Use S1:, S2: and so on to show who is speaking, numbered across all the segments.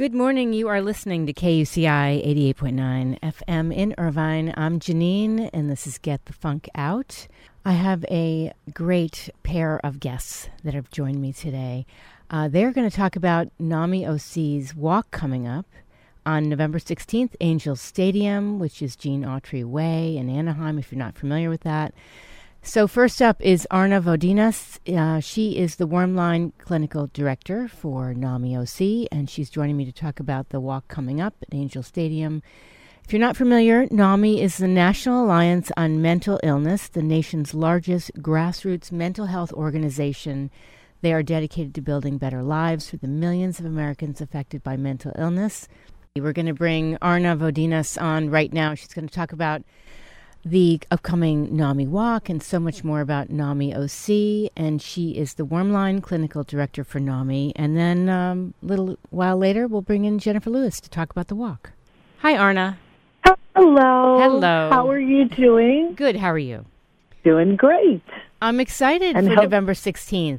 S1: Good morning. You are listening to KUCI 88.9 FM in Irvine. I'm Janine, and this is Get the Funk Out. I have a great pair of guests that have joined me today. They're going to talk about NAMI OC's walk coming up on November 16th, Angels Stadium, which is Gene Autry Way in Anaheim, if you're not familiar with that. So first up is Arna Vodinas. She is the Wormline Clinical Director for NAMI OC, and she's joining me to talk about the walk coming up at Angel Stadium. If you're not familiar, NAMI is the National Alliance on Mental Illness, the nation's largest grassroots mental health organization. They are dedicated to building better lives for the millions of Americans affected by mental illness. We're going to bring Arna Vodinas on right now. She's going to talk about the upcoming NAMI Walk and so much more about NAMI OC, and she is the Wormline Clinical Director for NAMI. And then a little while later, we'll bring in Jennifer Lewis to talk about the walk. Hi, Arna.
S2: Hello.
S1: Hello.
S2: How are you doing?
S1: Good. How are you?
S2: Doing great.
S1: I'm excited for November 16th.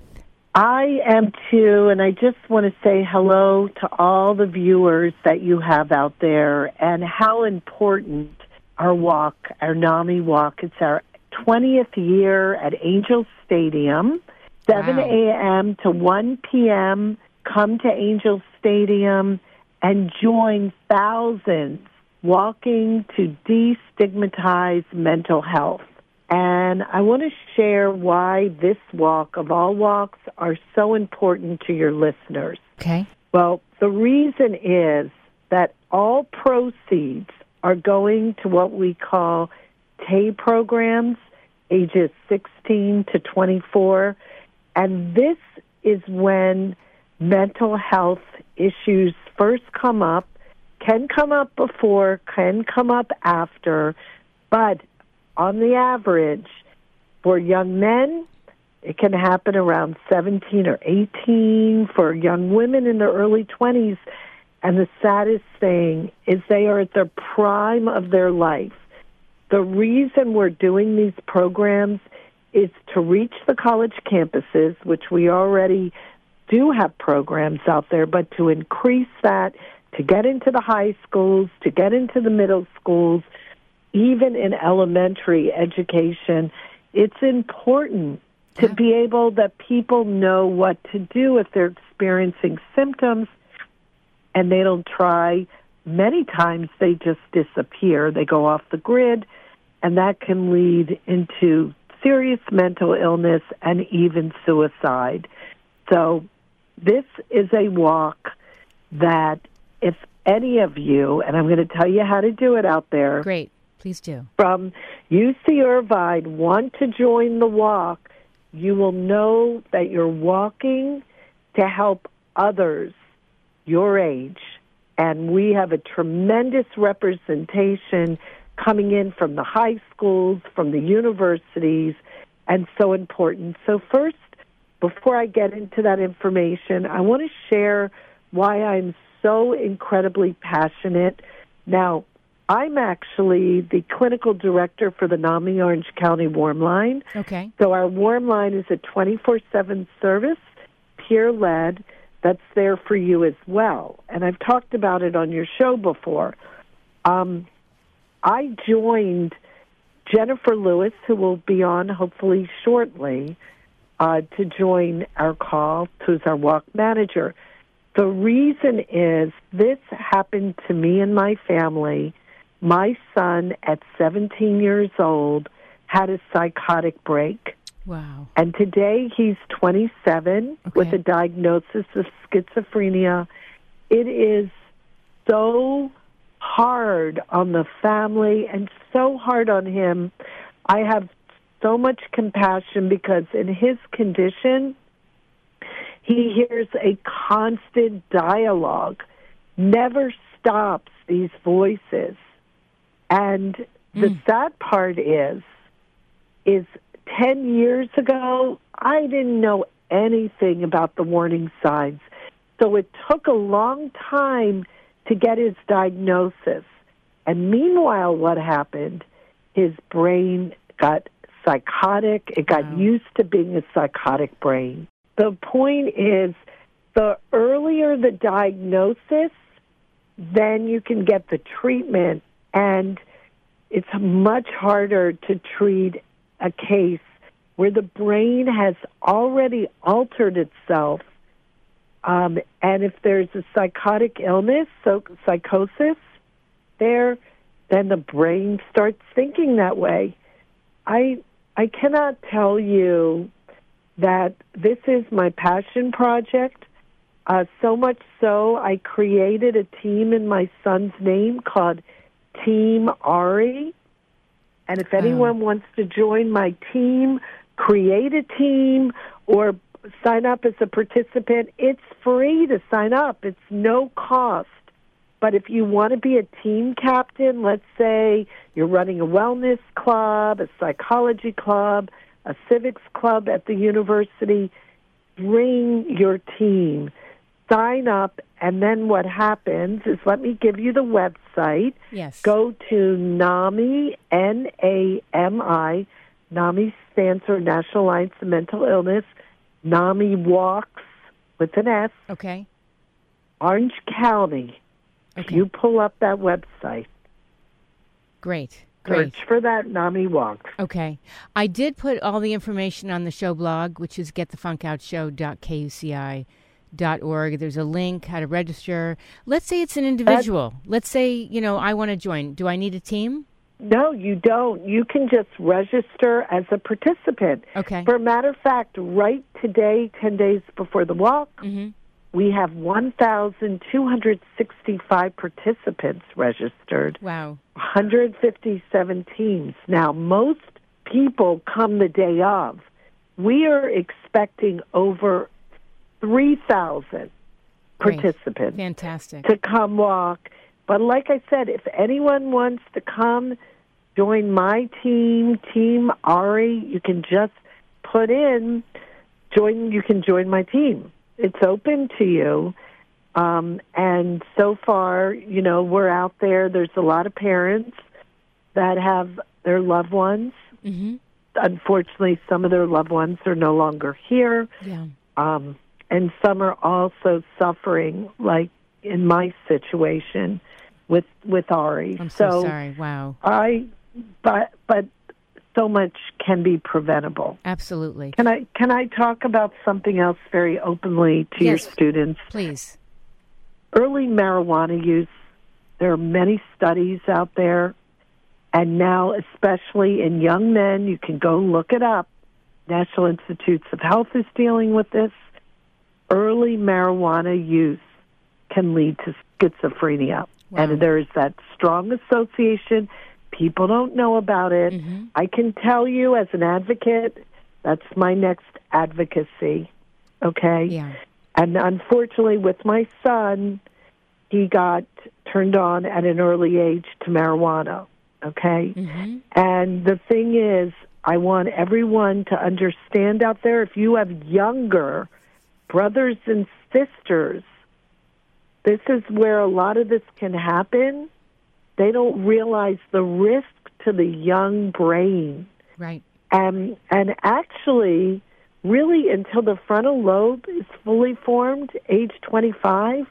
S2: I am too, and I just want to say hello to all the viewers that you have out there and how important our walk, our NAMI Walk. It's our 20th year at Angel Stadium, 7 a.m. to 1 p.m. Come to Angel Stadium and join thousands walking to destigmatize mental health. And I want to share why this walk, of all walks, are so important to your listeners.
S1: Okay.
S2: Well, the reason is that all proceeds are going to what we call TAY programs, ages 16 to 24. And this is when mental health issues first come up, can come up before, can come up after, but on the average, for young men, it can happen around 17 or 18. For young women in their early 20s, and the saddest thing is they are at the prime of their life. The reason we're doing these programs is to reach the college campuses, which we already do have programs out there, but to increase that, to get into the high schools, to get into the middle schools, even in elementary education. It's important to be able that people know what to do if they're experiencing symptoms, and they don't try. Many times they just disappear. They go off the grid, and that can lead into serious mental illness and even suicide. So this is a walk that if any of you, and I'm going to tell you how to do it out there.
S1: Great. Please do.
S2: From UC Irvine want to join the walk, you will know that you're walking to help others your age. And we have a tremendous representation coming in from the high schools, from the universities, and so important. So first, before I get into that information, I want to share why I'm so incredibly passionate. Now, I'm actually the clinical director for the NAMI Orange County Wormline.
S1: Okay.
S2: So our Wormline is a 24/7 service, peer-led, that's there for you as well. And I've talked about it on your show before. I joined Jennifer Lewis, who will be on hopefully shortly, to join our call, who's our walk manager. The reason is this happened to me and my family. My son, at 17 years old, had a psychotic break.
S1: Wow.
S2: And today he's 27 with a diagnosis of schizophrenia. It is so hard on the family and so hard on him. I have so much compassion because in his condition, he hears a constant dialogue, never stops these voices. And the sad part is 10 years ago, I didn't know anything about the warning signs. So it took a long time to get his diagnosis. And meanwhile, what happened? His brain got psychotic. It got used to being a psychotic brain. The point is, the earlier the diagnosis, then you can get the treatment, and it's much harder to treat a case where the brain has already altered itself. And if there's a psychotic illness, so psychosis there, then the brain starts thinking that way. I cannot tell you that this is my passion project. So much so, I created a team in my son's name called Team Ari. And if anyone wants to join my team, create a team, or sign up as a participant, it's free to sign up. It's no cost. But if you want to be a team captain, let's say you're running a wellness club, a psychology club, a civics club at the university, bring your team. Sign up, and then what happens is, let me give you the website.
S1: Yes.
S2: Go to NAMI, N-A-M-I. NAMI stands for National Alliance of Mental Illness. NAMI Walks with an S.
S1: Okay.
S2: Orange County.
S1: Okay.
S2: If you pull up that website.
S1: Great.
S2: Search for that, NAMI Walks.
S1: Okay. I did put all the information on the show blog, which is getthefunkoutshow.kuci.org. There's a link, how to register. Let's say it's an individual. Let's say, I want to join. Do I need a team?
S2: No, you don't. You can just register as a participant.
S1: Okay.
S2: For a matter of fact, right today, 10 days before the walk, we have 1,265 participants registered.
S1: Wow.
S2: 157 teams. Now, most people come the day of. We are expecting over 3,000 participants.
S1: Fantastic.
S2: To come walk. But like I said, if anyone wants to come join my team, Team Ari, you can just put in, you can join my team. It's open to you. And so far, we're out there. There's a lot of parents that have their loved ones. Mm-hmm. Unfortunately, some of their loved ones are no longer here. Yeah. And some are also suffering, like in my situation with Ari.
S1: I'm so sorry. Wow.
S2: But so much can be preventable.
S1: Absolutely.
S2: Can I talk about something else very openly to your students?
S1: Please.
S2: Early marijuana use. There are many studies out there, and now especially in young men, you can go look it up. National Institutes of Health is dealing with this. Early marijuana use can lead to schizophrenia. Wow. And there is that strong association. People don't know about it. Mm-hmm. I can tell you as an advocate, that's my next advocacy, okay?
S1: Yeah.
S2: And unfortunately, with my son, he got turned on at an early age to marijuana, okay? Mm-hmm. And the thing is, I want everyone to understand out there, if you have younger brothers and sisters, this is where a lot of this can happen. They don't realize the risk to the young brain.
S1: Right.
S2: And actually, really until the frontal lobe is fully formed, age 25,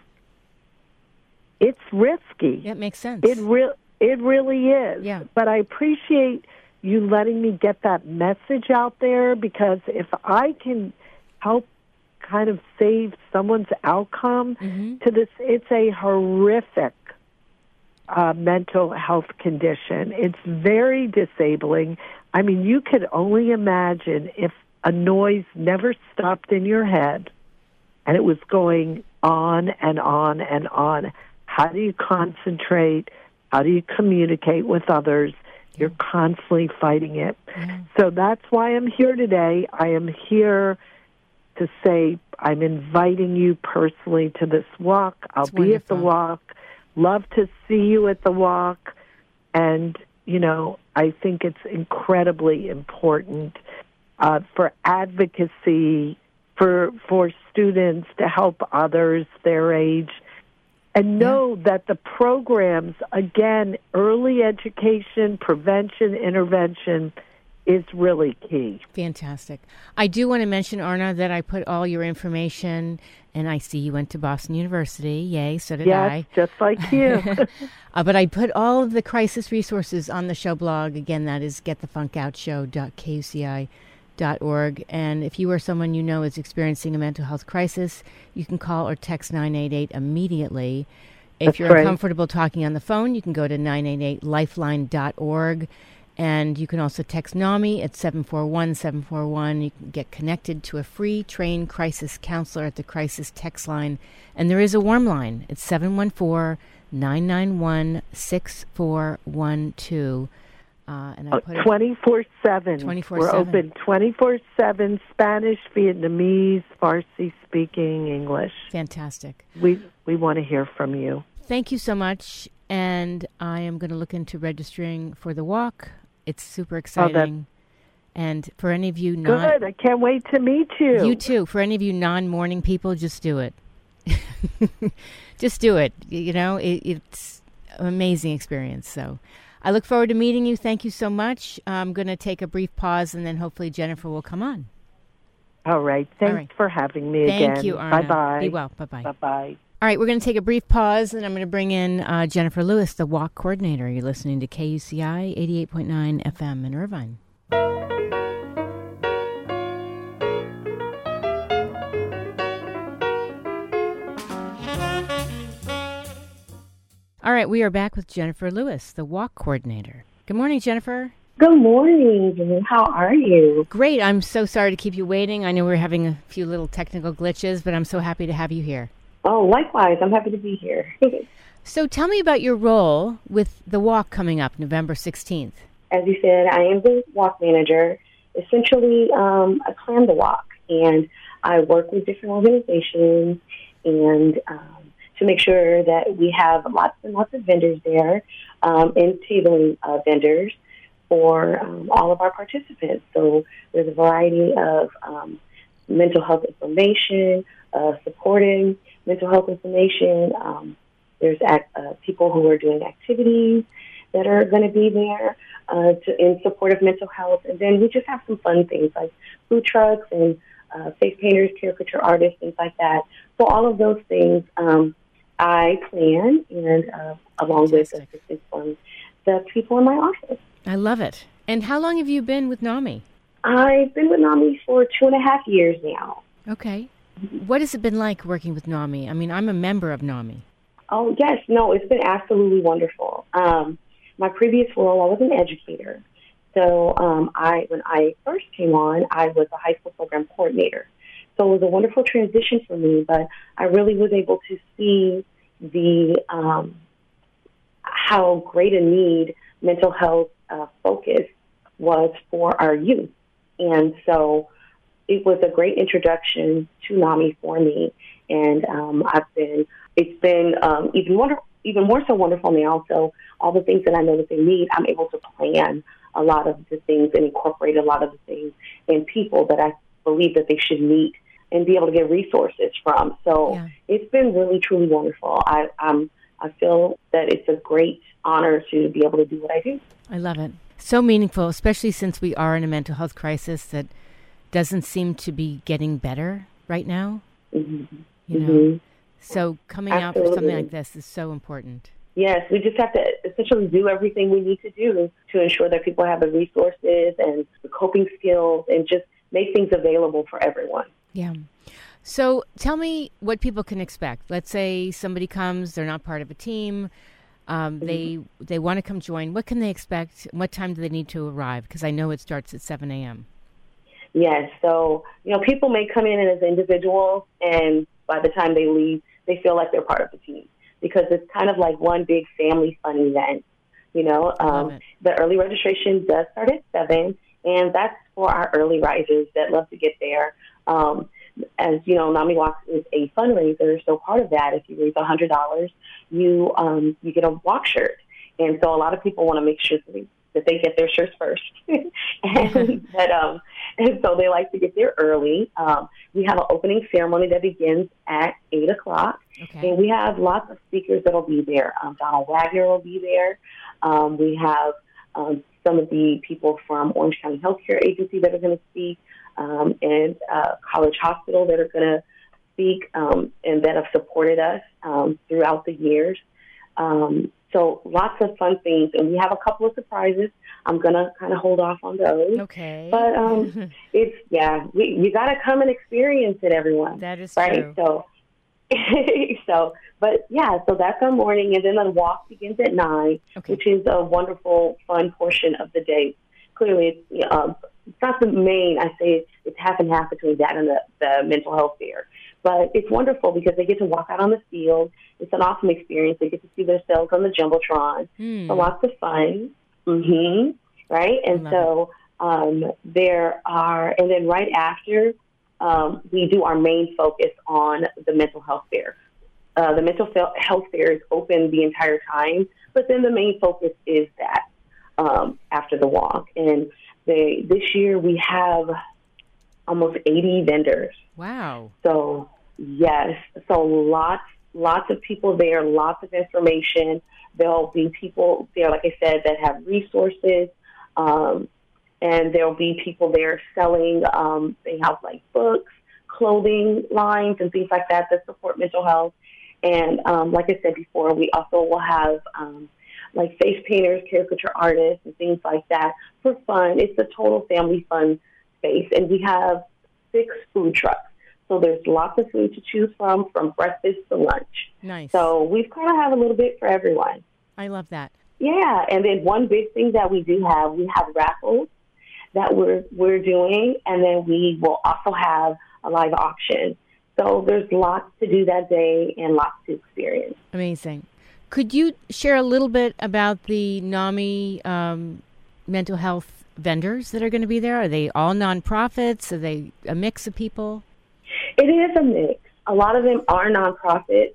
S2: it's risky.
S1: Yeah, it makes sense.
S2: It really is.
S1: Yeah.
S2: But I appreciate you letting me get that message out there, because if I can help kind of save someone's outcome to this, it's a horrific mental health condition. It's very disabling. I mean, you could only imagine if a noise never stopped in your head and it was going on and on and on. How do you concentrate? How do you communicate with others? You're constantly fighting it. Yeah. So that's why I'm here today. I am here to say I'm inviting you personally to this walk. I'll be at the walk. Love to see you at the walk. And, I think it's incredibly important for advocacy, for students to help others their age. And know that the programs, again, early education, prevention, intervention, is really key.
S1: Fantastic. I do want to mention, Arna, that I put all your information, and I see you went to Boston University. Yay, so did I.
S2: Yes, just like you.
S1: But I put all of the crisis resources on the show blog. Again, that is getthefunkoutshow.kuci.org. And if you or someone you know is experiencing a mental health crisis, you can call or text 988 immediately. If
S2: That's
S1: you're
S2: right.
S1: uncomfortable talking on the phone, you can go to 988lifeline.org. And you can also text NAMI at 741-741. You can get connected to a free trained crisis counselor at the crisis text line. And there is a warm line. It's 714-991-6412. And I put
S2: 24/7.
S1: 24/7.
S2: We're open 24/7, Spanish, Vietnamese, Farsi speaking, English.
S1: Fantastic.
S2: We want to hear from you.
S1: Thank you so much. And I am going to look into registering for the walk. It's super exciting. And for any of you
S2: Good. I can't wait to meet you.
S1: You too. For any of you non-morning people, just do it. Just do it. You know, it's an amazing experience. So I look forward to meeting you. Thank you so much. I'm going to take a brief pause, and then hopefully Jennifer will come on.
S2: All right. Thanks for having me again.
S1: Thank you, Arna.
S2: Bye-bye.
S1: Be well. Bye-bye.
S2: Bye-bye.
S1: All right, we're going to take a brief pause, and I'm going to bring in Jennifer Lewis, the walk coordinator. You're listening to KUCI 88.9 FM in Irvine. All right, we are back with Jennifer Lewis, the walk coordinator. Good morning, Jennifer.
S3: Good morning. How are you?
S1: Great. I'm so sorry to keep you waiting. I know we're having a few little technical glitches, but I'm so happy to have you here.
S3: Oh, likewise. I'm happy to be here.
S1: So tell me about your role with the walk coming up November 16th.
S3: As you said, I am the walk manager. Essentially, I plan the walk, and I work with different organizations and to make sure that we have lots and lots of vendors there and tabling vendors for all of our participants. So there's a variety of mental health information, supporting mental health information. There's people who are doing activities that are going to be there in support of mental health. And then we just have some fun things like food trucks and face painters, caricature artists, things like that. So all of those things I plan, and along with assistance from the people in my office.
S1: I love it. And how long have you been with NAMI?
S3: I've been with NAMI for 2.5 years now.
S1: Okay. What has it been like working with NAMI? I mean, I'm a member of NAMI.
S3: Oh, yes. No, it's been absolutely wonderful. My previous role, I was an educator. So when I first came on, I was a high school program coordinator. So it was a wonderful transition for me, but I really was able to see how great a need mental health focus was for our youth. And so it was a great introduction to NAMI for me, and it's been even more so wonderful now. So all the things that I know that they need, I'm able to plan a lot of the things and incorporate a lot of the things and people that I believe that they should meet and be able to get resources from. So It's been really, truly wonderful. I feel that it's a great honor to be able to do what I do.
S1: I love it. So meaningful, especially since we are in a mental health crisis that doesn't seem to be getting better right now.
S3: Mm-hmm.
S1: You know, so coming out for something like this is so important.
S3: Yes, we just have to essentially do everything we need to do to ensure that people have the resources and the coping skills and just make things available for everyone.
S1: Yeah. So tell me what people can expect. Let's say somebody comes, they're not part of a team, they want to come join. What can they expect? What time do they need to arrive? Because I know it starts at 7 a.m.
S3: Yes. So, people may come in as individuals, and by the time they leave, they feel like they're part of the team because it's kind of like one big family fun event. The early registration does start at 7, and that's for our early risers that love to get there. As you know, NAMI Walks is a fundraiser, so part of that, if you raise $100, you get a walk shirt. And so a lot of people want to make sure that they get their shirts first. and so they like to get there early. We have an opening ceremony that begins at 8 o'clock.
S1: Okay.
S3: And we have lots of speakers that will be there. Donald Wagner will be there. We have some of the people from Orange County Healthcare Agency that are going to speak, and College Hospital that are going to speak, and that have supported us throughout the years. So lots of fun things, and we have a couple of surprises. I'm going to kind of hold off on those.
S1: Okay.
S3: But you got to come and experience it, everyone.
S1: That is
S3: right?
S1: true.
S3: So, so that's our morning, and then the walk begins at 9, which is a wonderful, fun portion of the day. Clearly, it's not the main. I say it's half and half between that and the mental health fair. But it's wonderful because they get to walk out on the field. It's an awesome experience. They get to see themselves on the Jumbotron. So lots of fun. Right? And so there are, and then right after, we do our main focus on the mental health fair. The mental health fair is open the entire time, but then the main focus is that after the walk. And this year we have almost 80 vendors.
S1: Wow.
S3: So, yes. So lots of people there, lots of information. There'll be people there, like I said, that have resources. And there'll be people there selling, they have like books, clothing lines, and things like that support mental health. And like I said before, we also will have like face painters, caricature artists, and things like that for fun. It's a total family fun space. And we have 6 food trucks. So there's lots of food to choose from breakfast to lunch.
S1: Nice.
S3: So we've kind of have a little bit for everyone.
S1: I love that.
S3: Yeah, and then one big thing that we have raffles that we're doing, and then we will also have a live auction. So there's lots to do that day and lots to experience.
S1: Amazing. Could you share a little bit about the NAMI mental health vendors that are going to be there? Are they all nonprofits? Are they a mix of people?
S3: It is a mix. A lot of them are nonprofits.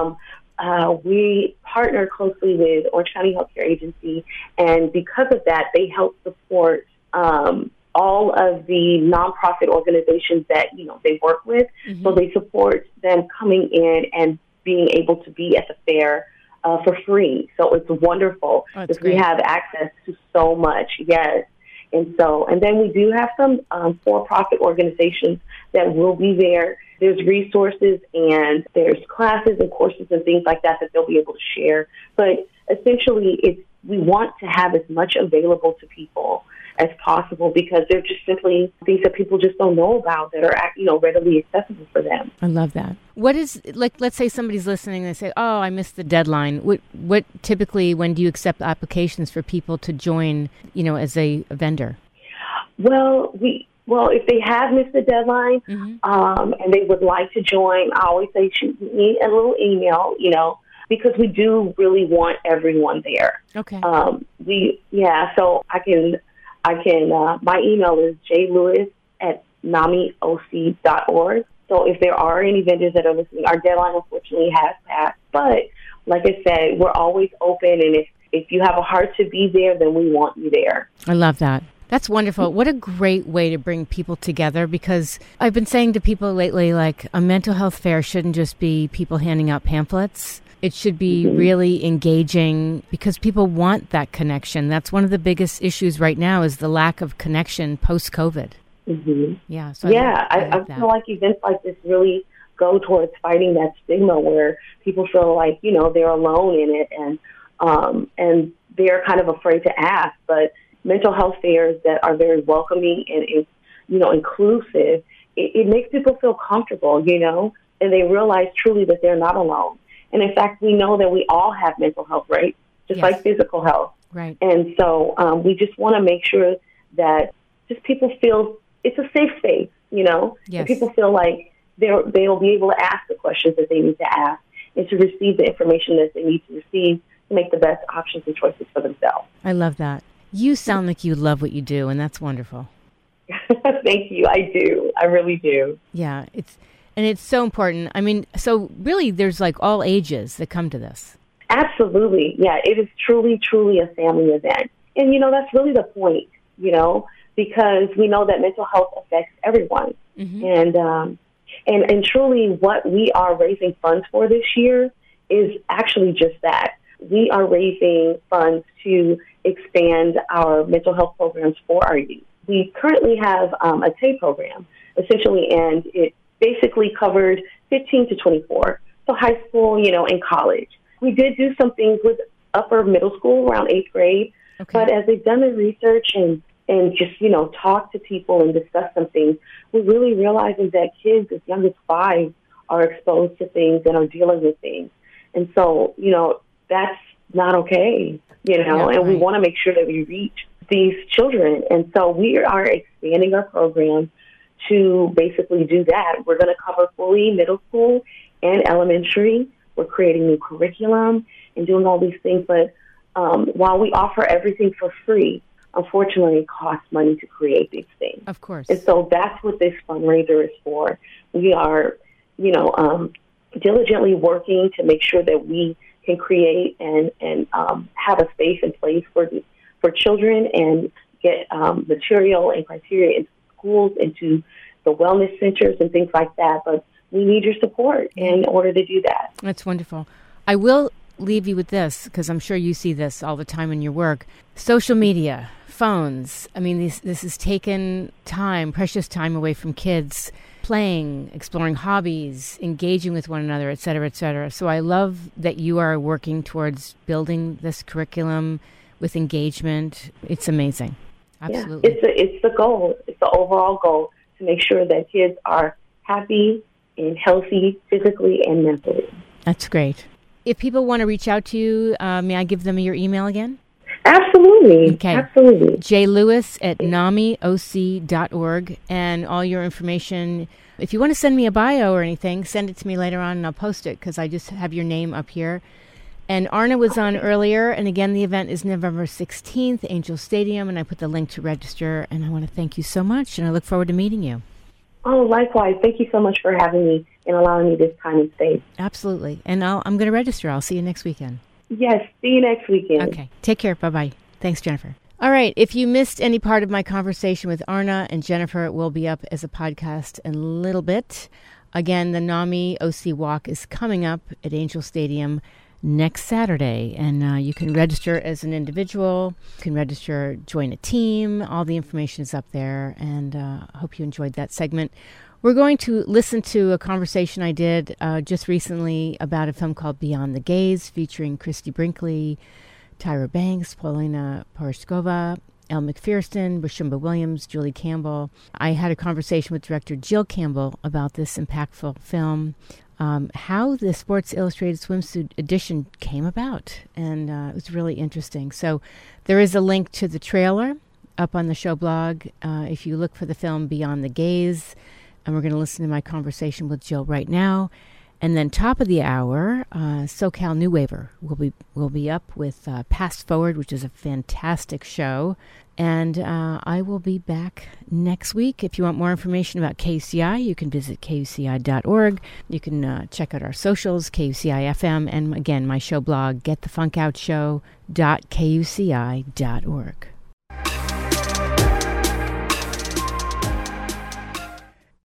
S3: We partner closely with Orange County Healthcare Agency, and because of that, they help support all of the nonprofit organizations that they work with. So they support them coming in and being able to be at the fair for free. So it's wonderful because we have access to so much. Yes. And then we do have some for-profit organizations that will be there. There's resources and there's classes and courses and things like that they'll be able to share. But essentially, we want to have as much available to people as possible because they're just simply things that people just don't know about that are readily accessible for them.
S1: I love that. What is, like, let's say somebody's listening and they say, oh, I missed the deadline. What typically, when do you accept applications for people to join, as a vendor? Well,
S3: if they have missed the deadline and they would like to join, I always say shoot me a little email, because we do really want everyone there.
S1: Okay.
S3: So I can, my email is jlewis@namioc.org. So if there are any vendors that are listening, our deadline unfortunately has passed. But like I said, we're always open, and if you have a heart to be there, then we want you there.
S1: I love that. That's wonderful. What a great way to bring people together, because I've been saying to people lately, like, a mental health fair shouldn't just be people handing out pamphlets. It should be really engaging because people want that connection. That's one of the biggest issues right now is the lack of connection post-COVID. Yeah. So
S3: I feel like events like this really go towards fighting that stigma where people feel like, they're alone in it and they're kind of afraid to ask. But mental health fairs that are very welcoming and inclusive, it makes people feel comfortable, and they realize truly that they're not alone. And in fact, we know that we all have mental health, right? Just like physical health.
S1: Right.
S3: And so we just want to make sure that just people feel it's a safe space,
S1: Yes.
S3: that people feel like they'll be able to ask the questions that they need to ask and to receive the information that they need to receive to make the best options and choices for themselves.
S1: I love that. You sound like you love what you do, and that's wonderful.
S3: Thank you. I do. I really do.
S1: Yeah, it's so important. I mean, so really there's like all ages that come to this.
S3: Absolutely. Yeah, it is truly, truly a family event. And, that's really the point, because we know that mental health affects everyone. And truly what we are raising funds for this year is actually just that. we are raising funds to expand our mental health programs for our youth. We currently have a TAY program, essentially, and it basically covered 15 to 24, so high school, and college. We did do some things with upper middle school around 8th grade, but as they've done the research and just, talk to people and discuss some things, we're really realizing that kids as young as 5 are exposed to things and are dealing with things. And so, that's not okay, and we want to make sure that we reach these children. And so we are expanding our program to basically do that. We're going to cover fully middle school and elementary. We're creating new curriculum and doing all these things. But while we offer everything for free, unfortunately, it costs money to create these things.
S1: Of course.
S3: And so that's what this fundraiser is for. We are, diligently working to make sure that we can create and have a space in place for children and get material and criteria into schools, into the wellness centers and things like that. But we need your support in order to do that.
S1: That's wonderful. I will leave you with this, because I'm sure you see this all the time in your work. Social media, phones. I mean, this has taken time, precious time away from kids playing, exploring hobbies, engaging with one another, et cetera, et cetera. So I love that you are working towards building this curriculum with engagement. It's amazing. Absolutely.
S3: Yeah, it's the goal. It's the overall goal to make sure that kids are happy and healthy physically and mentally.
S1: That's great. If people want to reach out to you, may I give them your email again?
S3: Absolutely.
S1: Okay.
S3: Absolutely.
S1: jlewis@namioc.org, and all your information. If you want to send me a bio or anything, send it to me later on and I'll post it, because I just have your name up here. And Arna was on earlier, and again, the event is November 16th, Angel Stadium, and I put the link to register, and I want to thank you so much, and I look forward to meeting you.
S3: Oh, likewise. Thank you so much for having me and allowing me this time and space.
S1: Absolutely. And I'm going to register. I'll see you next weekend.
S3: Yes, see you next weekend.
S1: Okay. Take care. Bye-bye. Thanks, Jennifer. All right. If you missed any part of my conversation with Arna and Jennifer, it will be up as a podcast in a little bit. Again, the NAMI OC Walk is coming up at Angel Stadium next Saturday, and you can register as an individual. You can register, join a team. All the information is up there, and I hope you enjoyed that segment. We're going to listen to a conversation I did just recently about a film called Beyond the Gaze, featuring Christy Brinkley, Tyra Banks, Paulina Poroshkova, Elle McPherson, Rashumba Williams, Julie Campbell. I had a conversation with director Jill Campbell about this impactful film, how the Sports Illustrated swimsuit edition came about, and it was really interesting. So there is a link to the trailer up on the show blog if you look for the film Beyond the Gaze, and we're going to listen to my conversation with Jill right now. And then top of the hour, SoCal New Waver will be up with Past Forward, which is a fantastic show. And I will be back next week. If you want more information about KUCI, you can visit KUCI.org. You can check out our socials, KUCI FM, and again, my show blog, getthefunkoutshow.kuci.org.